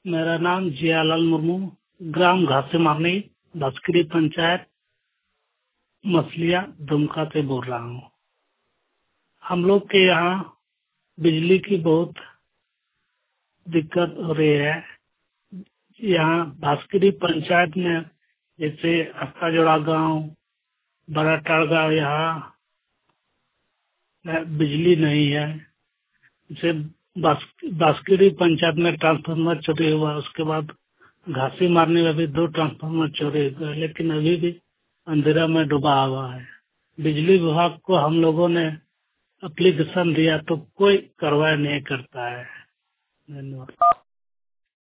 मेरा नाम जियालाल मुर्मू, ग्राम घासे मारनी, भस्करी पंचायत, मछलिया, दुमका से बोल रहा हूँ। हम लोग के यहाँ बिजली की बहुत दिक्कत हो रही है। यहाँ भास्करी पंचायत में जैसे अक्काजोड़ा गांव, बड़ा टाड़गा, यहाँ बिजली नहीं है। जैसे भास्करी पंचायत में ट्रांसफार्मर चोरी हुआ, उसके बाद घासी मारने में भी 2 ट्रांसफार्मर चोरी हुए, लेकिन अभी भी अंधेरा में डूबा हुआ है। बिजली विभाग को हम लोगों ने एप्लीकेशन दिया तो कोई कार्रवाई नहीं करता है। धन्यवाद।